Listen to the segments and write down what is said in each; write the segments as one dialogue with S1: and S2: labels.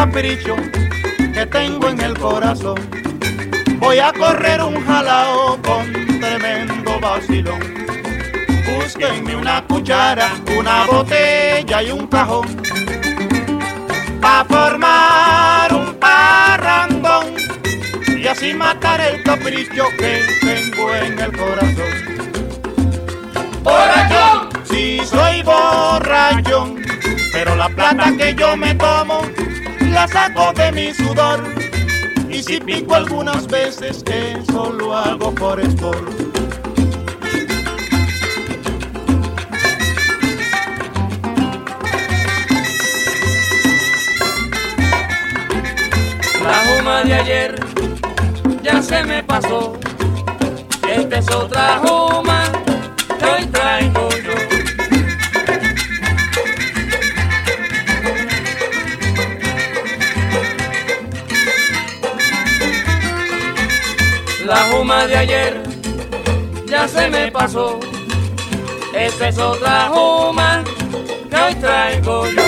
S1: capricho que tengo en el corazón. Voy a correr un jalao con tremendo vacilón. Búsquenme una cuchara, una botella y un cajón pa' formar un parrandón y así matar el capricho que tengo en el corazón. ¡Borrachón! Sí, soy borrachón, pero la plata que yo me tomo la saco de mi sudor. Y si pico algunas veces, eso lo hago por sport.
S2: La juma de ayer ya se me pasó, esta es otra juma que hoy traigo yo. La juma de ayer ya se me pasó, esta es otra juma que hoy traigo yo.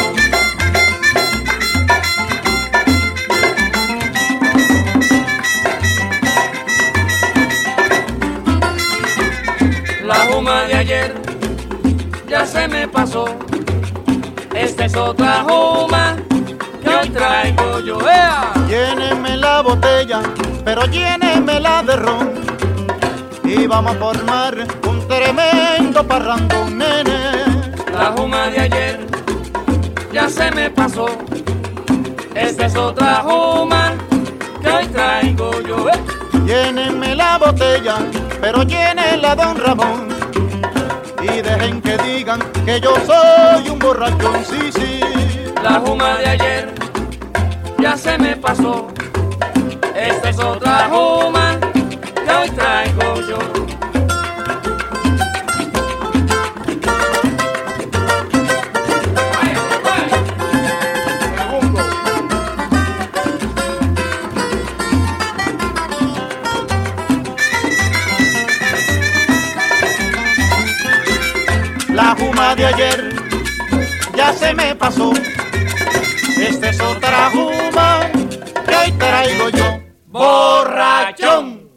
S2: La juma de ayer ya se me pasó, esta es otra juma que hoy traigo yo. ¡Ea!
S1: Lléneme la botella, pero llénemela de ron y vamos a formar un tremendo parrandón, nene.
S2: La juma de ayer ya se me pasó, esta es otra juma que hoy traigo yo.
S1: Llénenme la botella, pero llénela don Ramón y dejen que digan que yo soy un borrachón, sí, sí.
S2: La juma de ayer ya se me pasó, esta es otra juma que hoy traigo yo.
S1: La juma de ayer ya se me pasó, esta es otra juma que hoy traigo yo.
S2: ¡Borrachón!